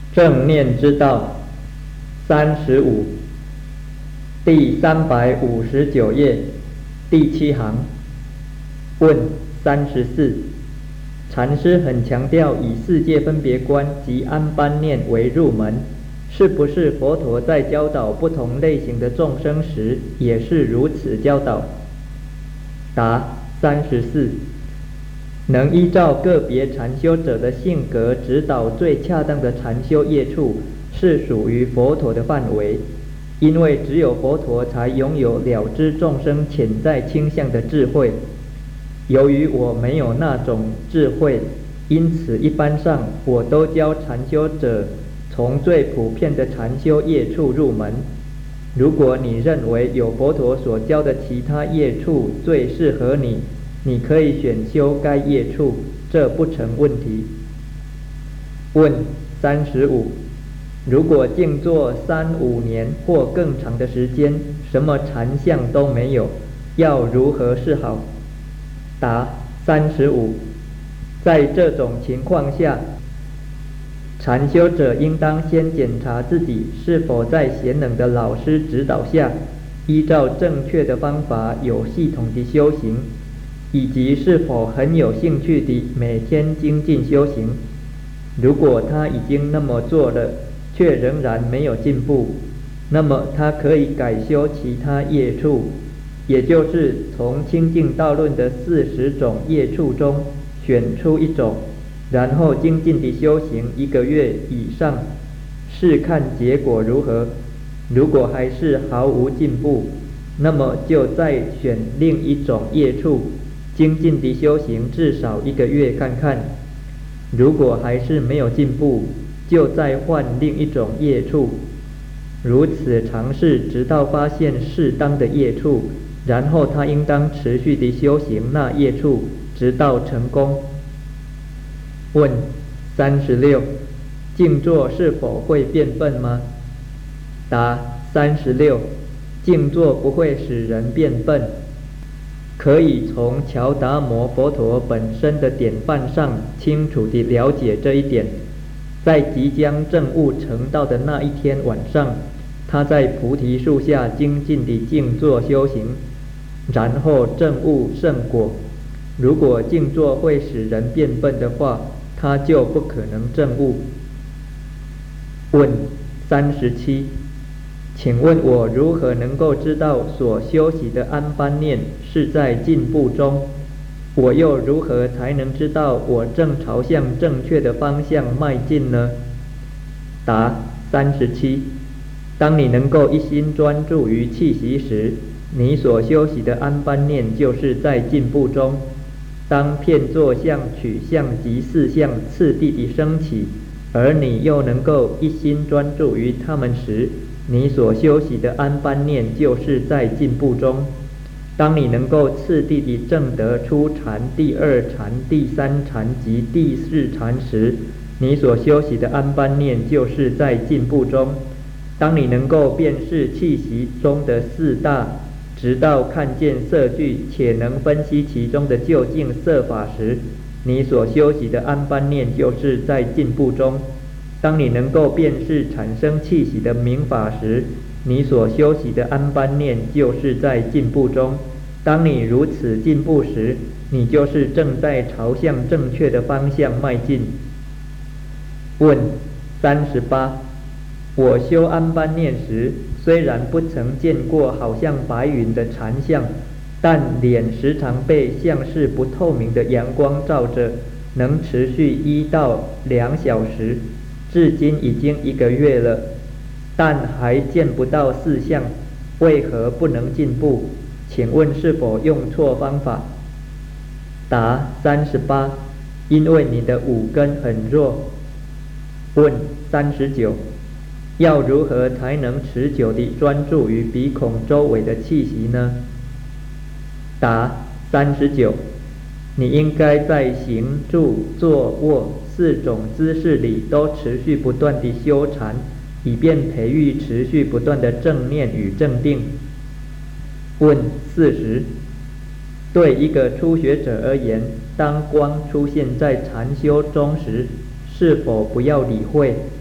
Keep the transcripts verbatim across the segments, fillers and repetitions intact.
正念之道三十五，第三百五十九页第七行。问三十四，禅师很强调以世界分别观及安般念为入门，是不是佛陀在教导不同类型的众生时也是如此教导？答三十四，能依照个别禅修者的性格指导最恰当的禅修业处，是属于佛陀的范围，因为只有佛陀才拥有了知众生潜在倾向的智慧。由于我没有那种智慧，因此一般上我都教禅修者从最普遍的禅修业处入门。如果你认为有佛陀所教的其他业处最适合你，你可以选修该业处，这不成问题。问三十五，如果静坐三五年或更长的时间，什么禅相都没有，要如何是好？答三十五，在这种情况下，禅修者应当先检查自己是否在贤能的老师指导下，依照正确的方法有系统地修行，以及是否很有兴趣地每天精进修行。如果他已经那么做了，却仍然没有进步，那么他可以改修其他业处，也就是从清净道论的四十种业处中选出一种，然后精进地修行一个月以上，试看结果如何。如果还是毫无进步，那么就再选另一种业处，精进地修行至少一个月看看。如果还是没有进步，就再换另一种业处，如此尝试直到发现适当的业处，然后他应当持续地修行那业处，直到成功。问三十六，静坐是否会变笨吗？答三十六，静坐不会使人变笨，可以从乔达摩佛陀本身的典范上清楚地了解这一点。在即将证悟成道的那一天晚上，他在菩提树下精进地静坐修行，然后证悟圣果。如果静坐会使人变笨的话，他就不可能证悟。问三十七，请问我如何能够知道所修习的安般念是在进步中？我又如何才能知道我正朝向正确的方向迈进呢？答三十七，当你能够一心专注于气息时，你所修习的安般念就是在进步中。当片座相、取相及四相次第地升起，而你又能够一心专注于它们时，你所修习的安般念就是在进步中。当你能够次第地证得初禅、第二禅、第三禅及第四禅时，你所修习的安般念就是在进步中。当你能够辨识气息中的四大，直到看见色句且能分析其中的究竟色法时，你所修习的安般念就是在进步中。当你能够辨识产生气息的明法时，你所修习的安般念就是在进步中。当你如此进步时，你就是正在朝向正确的方向迈进。问三十八，我修安般念时，虽然不曾见过好像白云的禅相，但脸时常被像是不透明的阳光照着，能持续一到两小时，至今已经一个月了，但还见不到四相，为何不能进步？请问是否用错方法？答三十八，因为你的五根很弱。问三十九，要如何才能持久地专注于鼻孔周围的气息呢？答三十九，你应该在行、住、坐、卧四种姿势里都持续不断地修禅，以便培育持续不断的正念与正定。问四十，对一个初学者而言，当光出现在禅修中时，是否不要理会？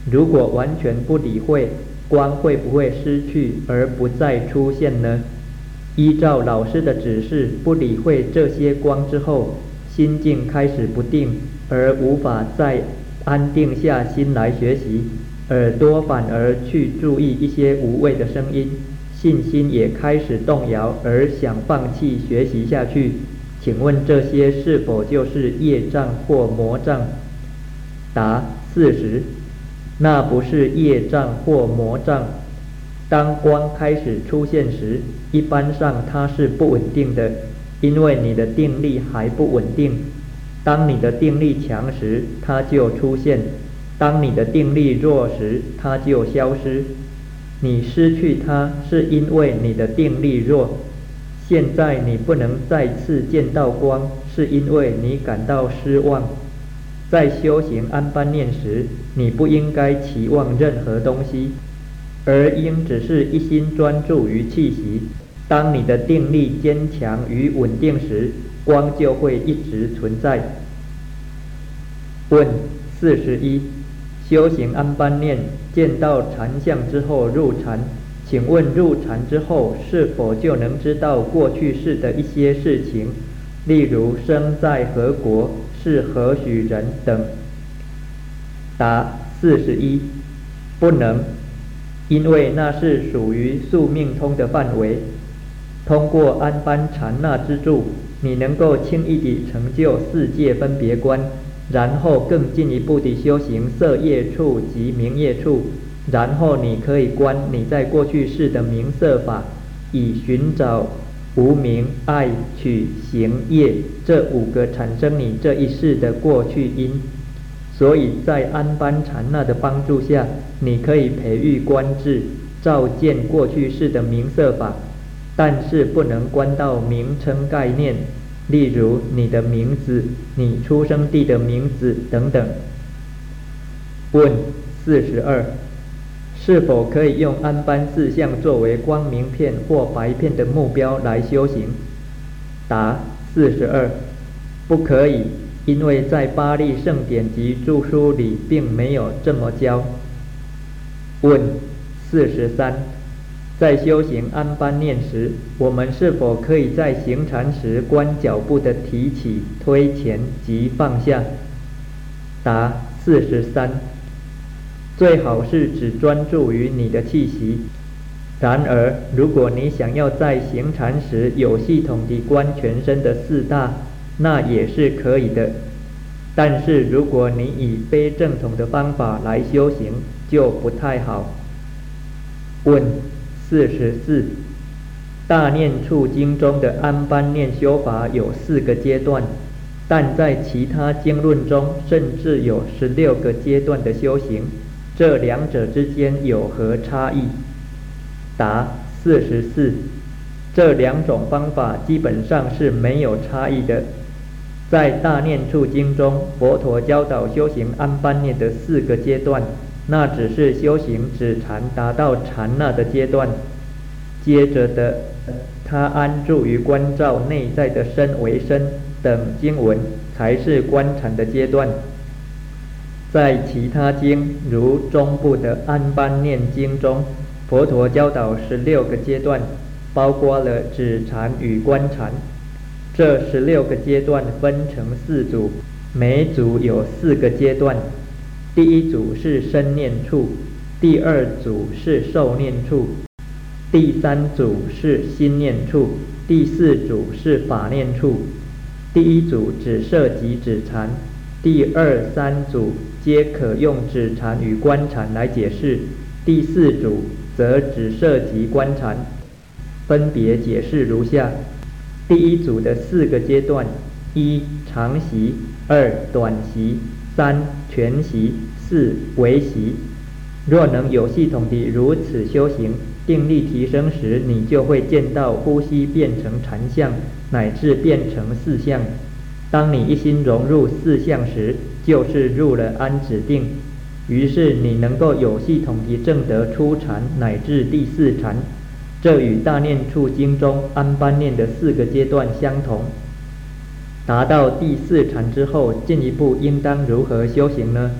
如果完全不理会，光会不会失去而不再出现呢？依照老师的指示，不理会这些光之后，心境开始不定，而无法再安定下心来学习，耳朵反而去注意一些无谓的声音，信心也开始动摇，而想放弃学习下去。请问这些是否就是业障或魔障？答：四十。那不是业障或魔障。当光开始出现时，一般上它是不稳定的，因为你的定力还不稳定。当你的定力强时，它就出现；当你的定力弱时，它就消失。你失去它是因为你的定力弱。现在你不能再次见到光，是因为你感到失望。在修行安般念时，你不应该期望任何东西，而应只是一心专注于气息。当你的定力坚强与稳定时，光就会一直存在。问四十一：修行安般念，见到禅相之后入禅，请问入禅之后是否就能知道过去世的一些事情，例如生在何国，是何许人等？答：四十一。不能，因为那是属于宿命通的范围。通过安般禅那之助，你能够轻易地成就四界分别观，然后更进一步地修行色业处及名业处，然后你可以观你在过去世的名色法，以寻找无明、爱、取、行、业这五个产生你这一世的过去因。所以在安般禅那的帮助下，你可以培育观智，照见过去世的名色法，但是不能观到名称概念，例如你的名字、你出生地的名字等等。问四十二：是否可以用安般四相作为光明片或白片的目标来修行？答：四十二。不可以，因为在巴利圣典及著书里并没有这么教。问四十三：在修行安般念时，我们是否可以在行禅时观脚步的提起、推前及放下？答：四十三。最好是只专注于你的气息。然而，如果你想要在行禅时有系统地观全身的四大，那也是可以的。但是如果你以非正统的方法来修行，就不太好。问四十四：大念处经中的安般念修法有四个阶段，但在其他经论中甚至有十六个阶段的修行，这两者之间有何差异？答：四十四。这两种方法基本上是没有差异的。在大念处经中，佛陀教导修行安般念的四个阶段，那只是修行止禅达到禅那的阶段。接着的，他安住于观照内在的身为身等经文，才是观禅的阶段。在其他经，如中部的安般念经中，佛陀教导十六个阶段，包括了止禅与观禅。这十六个阶段分成四组，每组有四个阶段。第一组是身念处，第二组是受念处，第三组是心念处，第四组是法念处。第一组只涉及止禅，第二、三组皆可用止禅与观禅来解释，第四组则只涉及观禅。分别解释如下：第一组的四个阶段：一、长习；二、短习；三、全习；四、微习。若能有系统地如此修行，定力提升时，你就会见到呼吸变成禅相，乃至变成四相。当你一心融入四相时，就是入了安止定，于是你能够有系统地证得初禅乃至第四禅。这与大念处经中安般念的四个阶段相同。达到第四禅之后，进一步应当如何修行呢？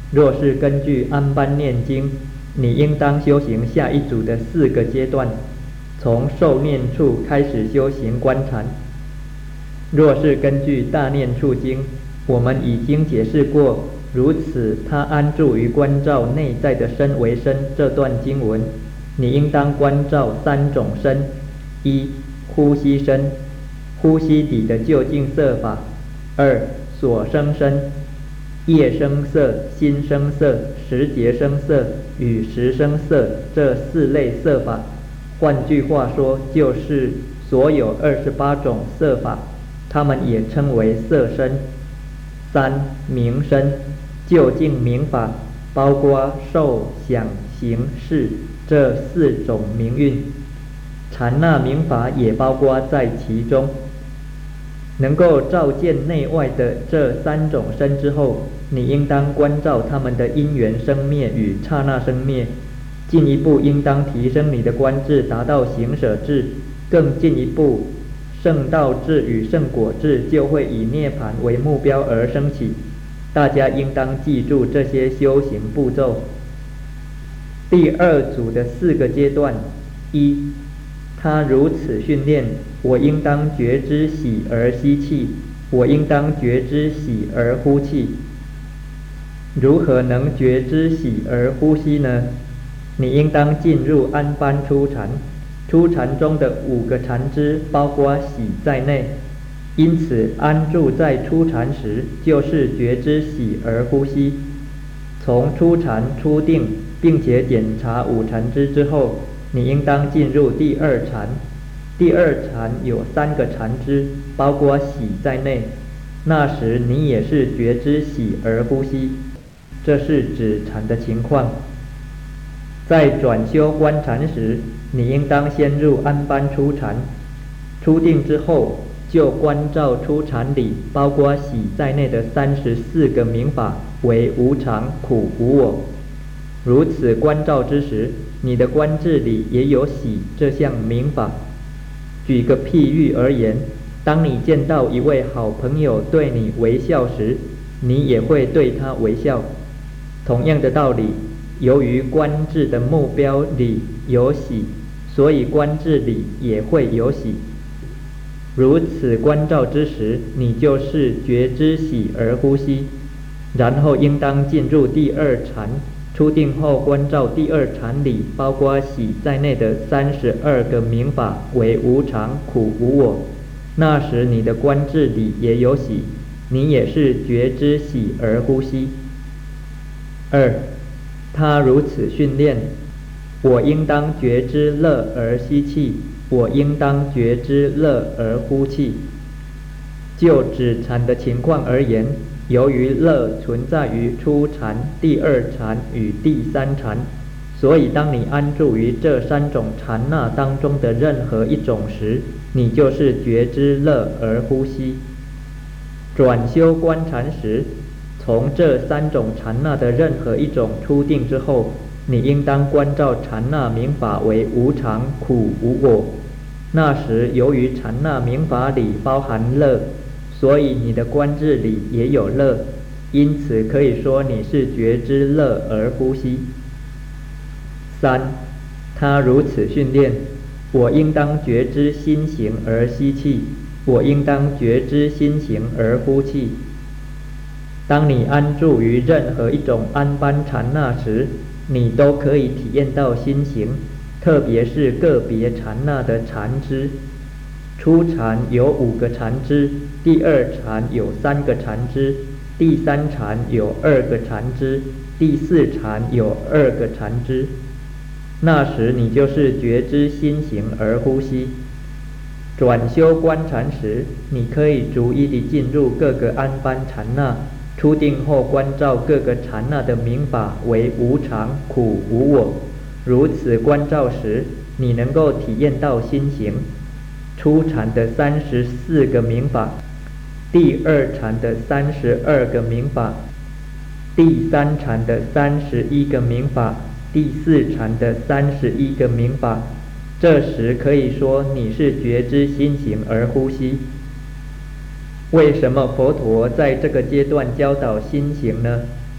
若是根据安般念经，你应当修行下一组的四个阶段，从受念处开始修行观禅。若是根据大念处经，我们已经解释过，如此他安住于观照内在的身为身这段经文，你应当观照三种身：一、呼吸身，呼吸底的究竟色法；二、所生身，业生色、心生色、时节生色与时生色这四类色法。换句话说，就是所有二十八种色法，它们也称为色身。三、名身，究竟名法，包括受、想、行、识这四种名运，禅那名法也包括在其中。能够照见内外的这三种身之后，你应当观照它们的因缘生灭与刹那生灭。进一步应当提升你的观智，达到行舍智。更进一步，圣道智与圣果智就会以涅槃为目标而升起。大家应当记住这些修行步骤。第二组的四个阶段：一、他如此训练，我应当觉知喜而吸气，我应当觉知喜而呼气。如何能觉知喜而呼吸呢？你应当进入安般初禅，初禅中的五个禅支包括喜在内，因此安住在初禅时，就是觉知喜而呼吸。从初禅初定，并且检查五禅支之后，你应当进入第二禅。第二禅有三个禅支，包括喜在内，那时你也是觉知喜而呼吸，这是止禅的情况。在转修观禅时，你应当先入安般初禅，初定之后就观照初禅里包括喜在内的三十四个名法为无常、苦、无我。如此观照之时，你的观智里也有喜这项名法。举个譬喻而言，当你见到一位好朋友对你微笑时，你也会对他微笑。同样的道理，由于观智的目标里有喜，所以观智里也会有喜。如此观照之时，你就是觉知喜而呼吸。然后应当进入第二禅，初定后观照第二禅里包括喜在内的三十二个名法为无常、苦、无我。那时你的观智里也有喜，你也是觉知喜而呼吸。二、他如此训练，我应当觉知乐而吸气，我应当觉知乐而呼气。就止禅的情况而言，由于乐存在于初禅、第二禅与第三禅，所以当你安住于这三种禅那当中的任何一种时，你就是觉知乐而呼吸。转修观禅时，从这三种禅那的任何一种初定之后，你应当观照禅那名法为无常、苦、无我。那时由于禅那名法里包含乐，所以你的观智里也有乐，因此可以说你是觉知乐而呼吸。三、他如此训练，我应当觉知心行而吸气，我应当觉知心行而呼气。当你安住于任何一种安般禅那时，你都可以体验到心行，特别是个别禅那的禅支。初禅有五个禅支，第二禅有三个禅支，第三禅有二个禅支，第四禅有二个禅支。那时你就是觉知心行而呼吸。转修观禅时，你可以逐一地进入各个安般禅那，初定后观照各个禅那的名法为无常、苦、无我。如此观照时，你能够体验到心行。初禅的三十四个名法，第二禅的三十二个名法，第三禅的三十一个名法，第四禅的三十一个名法。这时可以说你是觉知心行而呼吸。为什么佛陀在这个阶段教导心行呢？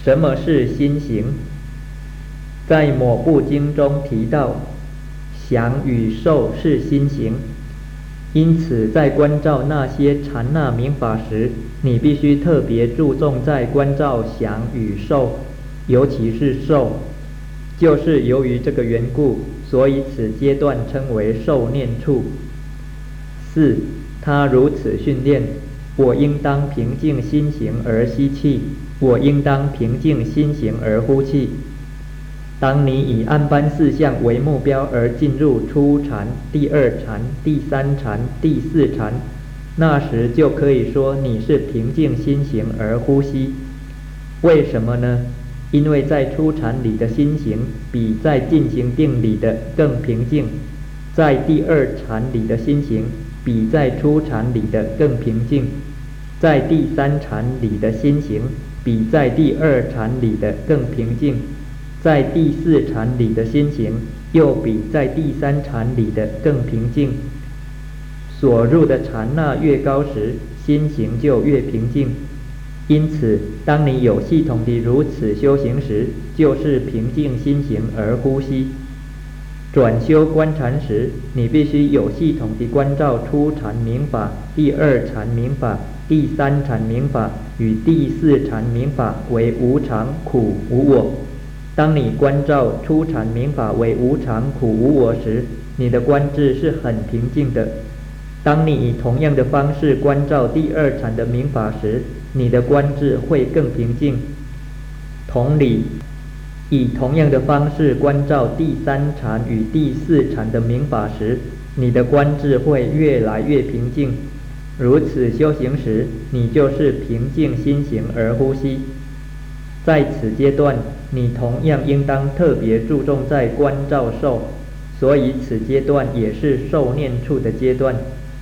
什么是心行？在某部经中提到，想与受是心行，因此在观照那些禅那名法时，你必须特别注重在观照想与受，尤其是受。就是由于这个缘故，所以此阶段称为受念处。四，他如此训练：我应当平静心行而吸气，我应当平静心行而呼气。当你以安般四相为目标而进入初禅、第二禅、第三禅、第四禅，那时就可以说你是平静心行而呼吸。为什么呢？因为在初禅里的心行比在进行定里的更平静，在第二禅里的心行比在初禅里的更平静，在第三禅里的心行比在第二禅里的更平静，在第四禅里的心行又比在第三禅里的更平静。所入的禅那越高时，心行就越平静。因此，当你有系统地如此修行时，就是平静心行而呼吸。转修观禅时，你必须有系统地观照初禅明法、第二禅明法、第三禅明法与第四禅明法为无常、苦、无我。当你观照初禅明法为无常、苦、无我时，你的观智是很平静的。当你以同样的方式观照第二禅的明法时，你的观智会更平静。同理，以同样的方式观照第三禅与第四禅的明法时，你的观智会越来越平静。如此修行时，你就是平静心行而呼吸。在此阶段，你同样应当特别注重在观照受，所以此阶段也是受念处的阶段。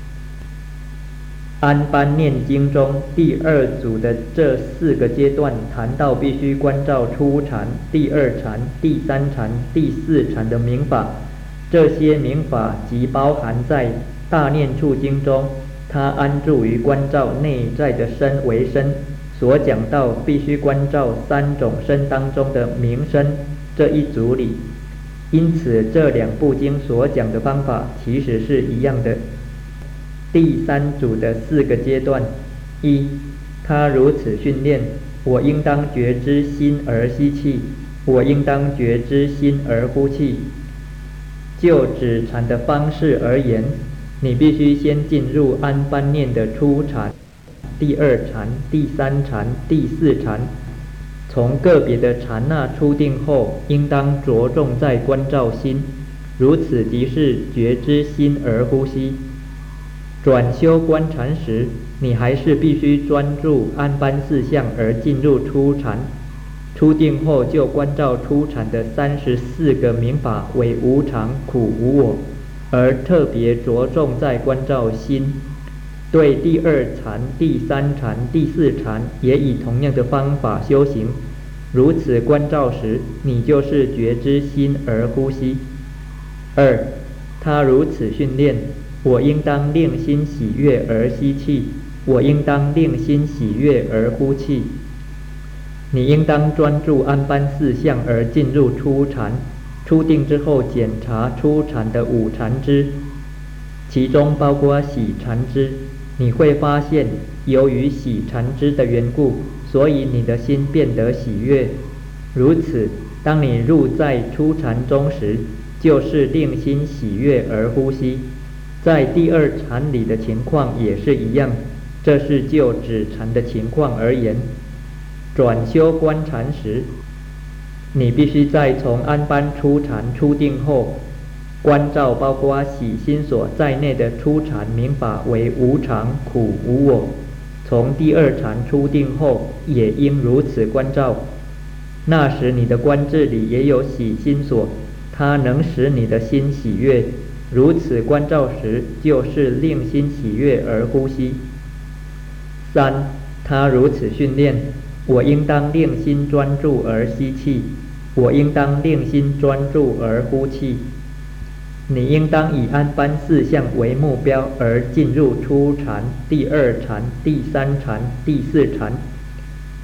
安般念经中第二组的这四个阶段谈到必须观照初禅、第二禅、第三禅、第四禅的明法，这些明法即包含在大念处经中，它安住于观照内在的身为身，所讲到必须观照三种身当中的明身这一组里。因此这两部经所讲的方法其实是一样的。第三组的四个阶段：一，他如此训练：我应当觉知心而吸气，我应当觉知心而呼气。就止禅的方式而言，你必须先进入安般念的初禅、第二禅、第三禅、第四禅。从个别的禅那出定后，应当着重在观照心，如此即是觉知心而呼吸。转修观禅时，你还是必须专注安般四相而进入初禅。出定后就观照初禅的三十四个明法为无常、苦、无我，而特别着重在观照心。对第二禅、第三禅、第四禅也以同样的方法修行。如此观照时，你就是觉知心而呼吸。二，他如此训练：我应当令心喜悦而吸气，我应当令心喜悦而呼气。你应当专注安般四相而进入初禅，出定之后检查初禅的五禅支，其中包括喜禅支。你会发现，由于喜禅支的缘故，所以你的心变得喜悦。如此，当你入在初禅中时，就是令心喜悦而呼吸。在第二禅里的情况也是一样，这是就止禅的情况而言。转修观禅时，你必须在从安般初禅出定后，观照包括喜心所在内的初禅明法为无常、苦、无我。从第二禅出定后，也应如此观照。那时你的观智里也有喜心所，它能使你的心喜悦。如此观照时，就是令心喜悦而呼吸。三，他如此训练：我应当令心专注而吸气，我应当令心专注而呼气。你应当以安般四相为目标而进入初禅、第二禅、第三禅、第四禅。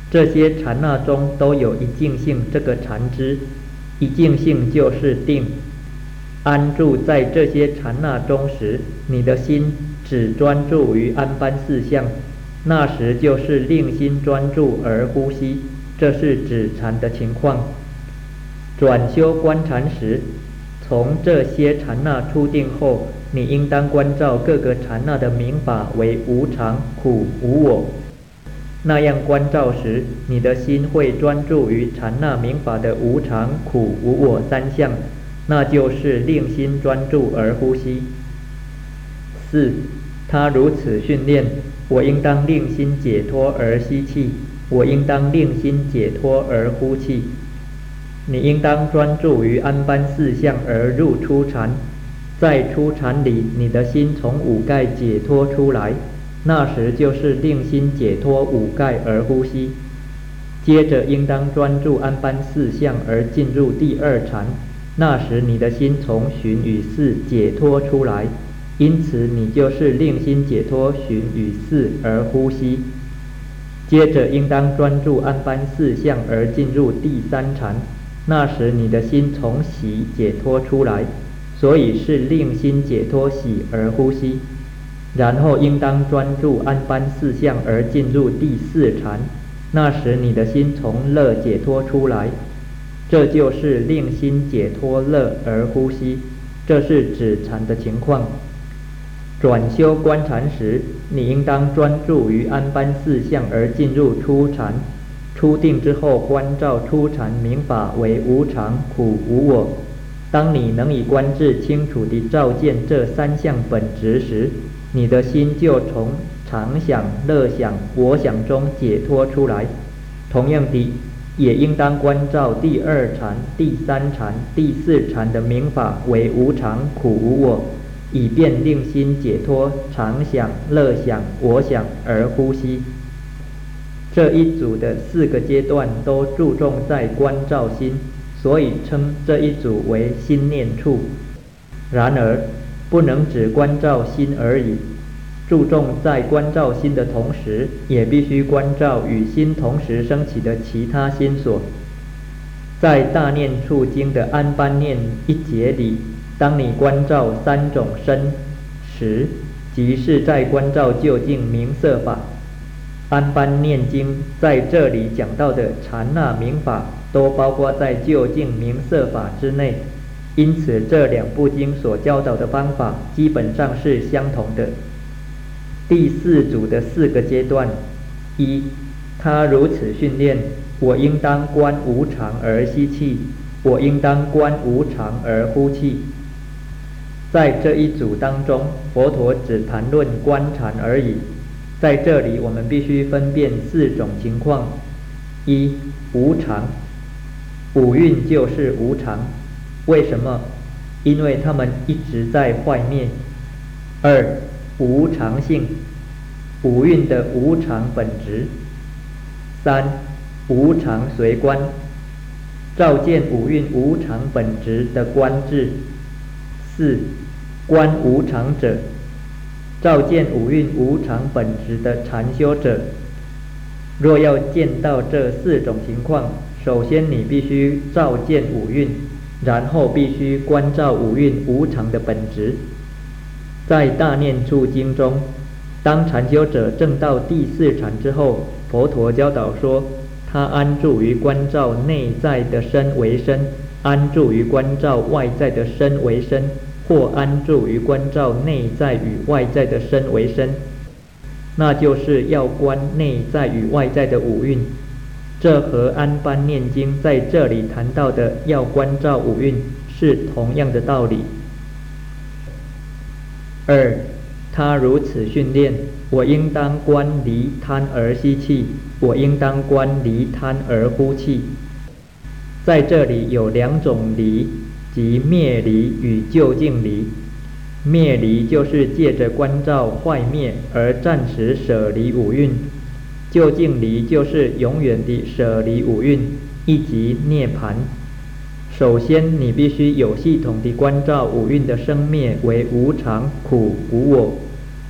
这些禅那中都有一境性这个禅知，一境性就是定。安住在这些禅那中时，你的心只专注于安般四相，那时就是令心专注而呼吸，这是止禅的情况。转修观禅时，从这些禅那出定后，你应当关照各个禅那的名法为无常、苦、无我。那样关照时，你的心会专注于禅那名法的无常、苦、无我三相，那就是令心专注而呼吸。四，他如此训练，我应当令心解脱而吸气，我应当令心解脱而呼气。你应当专注于安般四相而入初禅，在初禅里，你的心从五盖解脱出来，那时就是令心解脱五盖而呼吸。接着应当专注安般四相而进入第二禅，那时你的心从寻与四解脱出来，因此你就是令心解脱寻与四而呼吸。接着应当专注安般四相而进入第三禅，那时你的心从喜解脱出来，所以是令心解脱喜而呼吸。然后应当专注安般四相而进入第四禅，那时你的心从乐解脱出来，这就是令心解脱乐而呼吸，这是止禅的情况。转修观禅时，你应当专注于安般四相而进入初禅，初定之后观照初禅名法为无常、苦、无我。当你能以观智清楚地照见这三相本质时，你的心就从常想、乐想、我想中解脱出来。同样的，也应当关照第二禅、第三禅、第四禅的名法为无常、苦、无我，以便令心解脱常想、乐想、我想而呼吸。这一组的四个阶段都注重在观照心，所以称这一组为心念处。然而不能只关照心而已，注重在关照心的同时，也必须关照与心同时升起的其他心所。在大念处经的安般念一节里，当你关照三种身时，即是在关照究竟名色法。安般念经在这里讲到的禅那名法，都包括在究竟名色法之内，因此这两部经所教导的方法基本上是相同的。第四组的四个阶段：一，他如此训练，我应当观无常而吸气，我应当观无常而呼气。在这一组当中，佛陀只谈论观禅而已。在这里我们必须分辨四种情况：一、无常，五蕴就是无常，为什么？因为它们一直在坏灭。二、无常性，五蕴的无常本质。三、无常随观，照见五蕴无常本质的观智。四、观无常者，照见五蕴无常本质的禅修者。若要见到这四种情况，首先你必须照见五蕴，然后必须观照五蕴无常的本质。在大念处经中，当禅修者证到第四禅之后，佛陀教导说，他安住于观照内在的身为身，安住于观照外在的身为身，或安住于观照内在与外在的身为身，那就是要观内在与外在的五蕴。这和安般念经在这里谈到的要观照五蕴是同样的道理。二，他如此训练，我应当观离贪而吸气，我应当观离贪而呼气。在这里有两种离，即灭离与究竟离。灭离就是借着观照坏灭而暂时舍离五蕴，究竟离就是永远地舍离五蕴，以及涅槃。首先你必须有系统地观照五蕴的生灭为无常、苦、无我，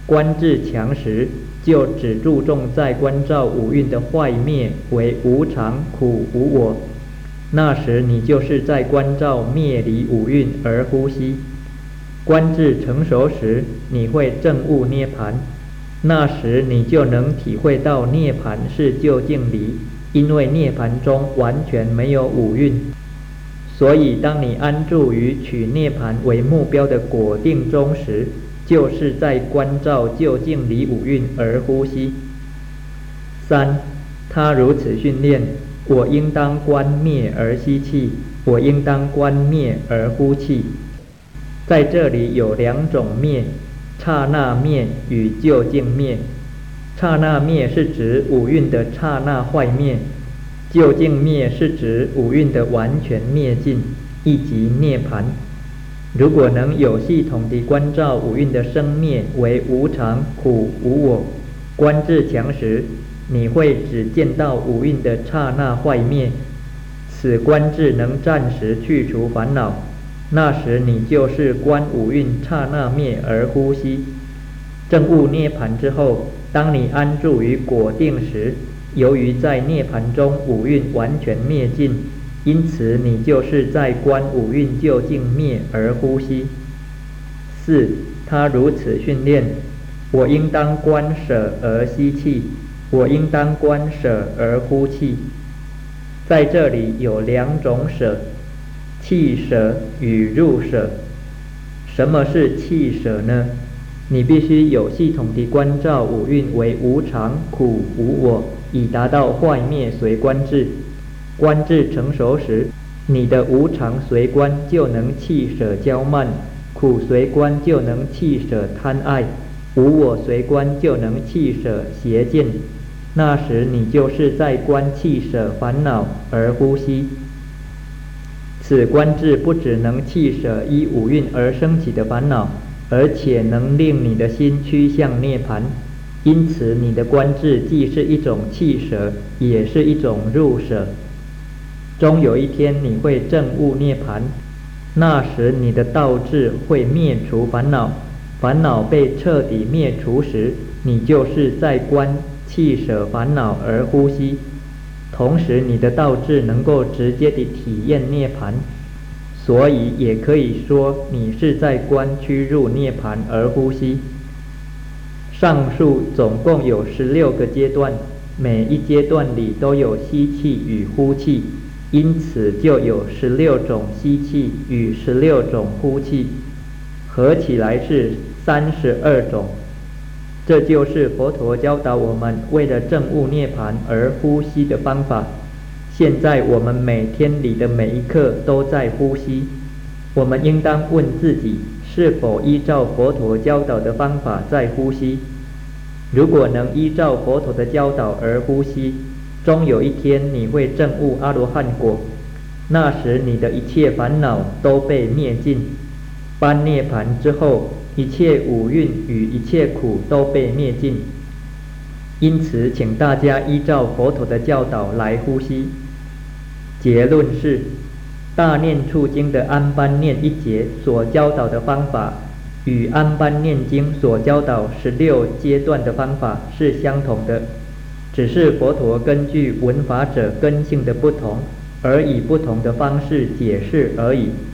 观自强时，就只注重在观照五蕴的坏灭为无常、苦、无我。那时你就是在观照灭离五蕴而呼吸。观自成熟时，你会证悟涅槃，那时你就能体会到涅槃是究竟离，因为涅槃中完全没有五蕴。所以当你安住于取涅槃为目标的果定中时，就是在观照究竟离五蕴而呼吸。三，他如此训练，我应当观灭而吸气，我应当观灭而呼气。在这里有两种灭，刹那灭与究竟灭。刹那灭是指五蕴的刹那坏灭，究竟灭是指五蕴的完全灭尽，以及涅槃。如果能有系统地观照五蕴的生灭为无常、苦、无我，观自强时，你会只见到五蕴的刹那坏灭，此观自能暂时去除烦恼。那时你就是观五蕴刹那灭而呼吸。证悟涅槃之后，当你安住于果定时，由于在涅槃中五蕴完全灭尽，因此你就是在观五蕴究竟灭而呼吸。四，他如此训练，我应当观舍而吸气，我应当观舍而呼气。在这里有两种舍，气舍与入舍。什么是气舍呢？你必须有系统地观照五蕴为无常、苦、无我，以达到坏灭随观智。观智成熟时，你的无常随观就能弃舍骄慢，苦随观就能弃舍贪爱，无我随观就能弃舍邪见。那时你就是在观弃舍烦恼而呼吸。此观智不只能弃舍依五蕴而生起的烦恼，而且能令你的心趋向涅槃。因此你的观智既是一种弃舍，也是一种入舍。终有一天你会证悟涅槃，那时你的道智会灭除烦恼，烦恼被彻底灭除时，你就是在观弃舍烦恼而呼吸。同时你的道智能够直接地体验涅槃，所以也可以说你是在观趋入涅槃而呼吸。上述总共有十六个阶段，每一阶段里都有吸气与呼气，因此就有十六种吸气与十六种呼气，合起来是三十二种。这就是佛陀教导我们为了证悟涅槃而呼吸的方法。现在我们每天里的每一刻都在呼吸，我们应当问自己是否依照佛陀教导的方法在呼吸。如果能依照佛陀的教导而呼吸，终有一天你会证悟阿罗汉果，那时你的一切烦恼都被灭尽。般涅槃之后，一切五蕴与一切苦都被灭尽。因此请大家依照佛陀的教导来呼吸。结论是，大念处经的安般念一节所教导的方法，与安般念经所教导十六阶段的方法是相同的，只是佛陀根据闻法者根性的不同，而以不同的方式解释而已。